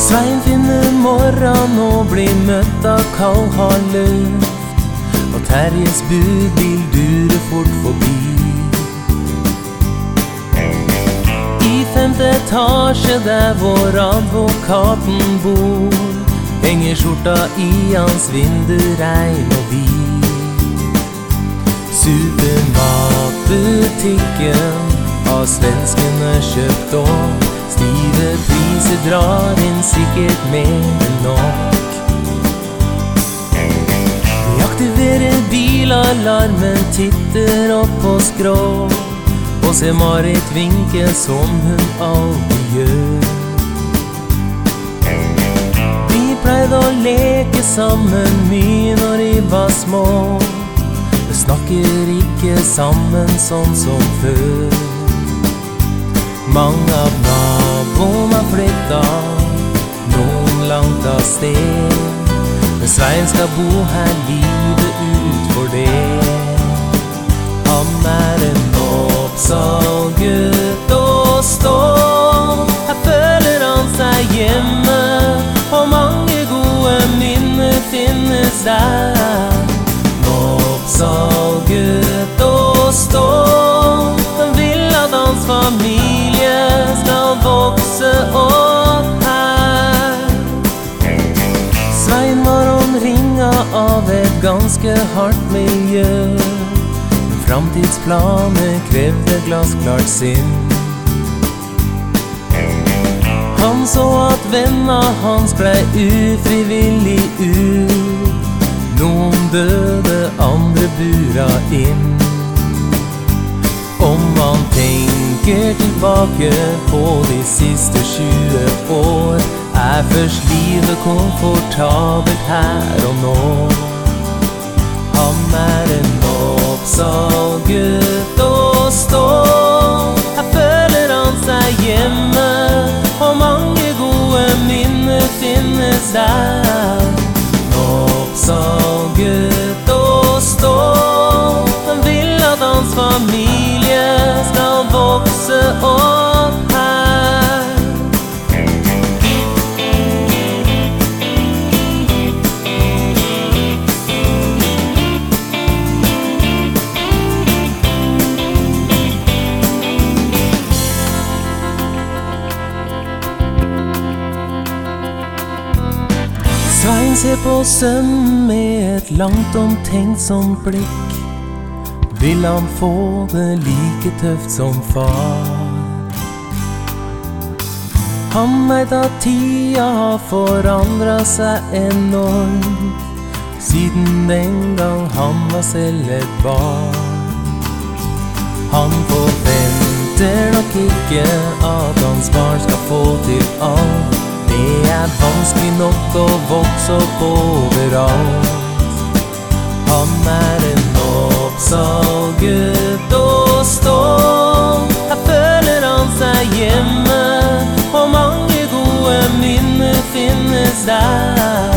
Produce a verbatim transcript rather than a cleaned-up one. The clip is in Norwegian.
Svein finner morgen og blir møtt av kald hard luft, og Terjes budbil dure fort forbi. I femte etasje der hvor advokaten bor, henger skjorta i hans vindu, regn og bil. Supermatbutikken har svenskene kjøpt, og stive priser drar inn sikkert mer enn nok. Vi aktiverer bilalarmen, titter opp på skrå, og ser Marit vinke som hun alltid gjør. Vi pleide å leke sammen mye når de var små, vi snakker ikke sammen sånn som før. Mange av naboene flytta, noen langt av sted, men Svein skal bo her livet ut for det. Han er en oppsalgutt og stå, her føler han seg hjemme, og mange gode minner finnes der. Oppsalgutt og stå, han vil at hans familie skal vokse opp her. Svein var omringet av et ganske hardt miljø, framtidsplaner krevde glassklart sinn. Han så at venner hans ble ufrivillig ut, noen døde, andre bura inn. Om man tenker tilbake på de siste tjue år, er først livet komfortabelt her og nå. Han er en oppsalgutt og stå, her føler han seg hjemme, og mange gode minner finnes der. Oppsalgutt og stå, han vil at hans familie skal vokse opp her. Svein ser på sønnen med et langt omtenksomt blikk. Vil han få det like tøft som far? Han vet at tida har forandret seg enormt siden den gang han var selv et barn. Han forventer nok ikke at hans barn skal få til alt. Det er vanskelig nok å vokse opp overalt. Han er en oppsalgutt og stå, her føler han seg hjemme, og mange gode minner finnes der.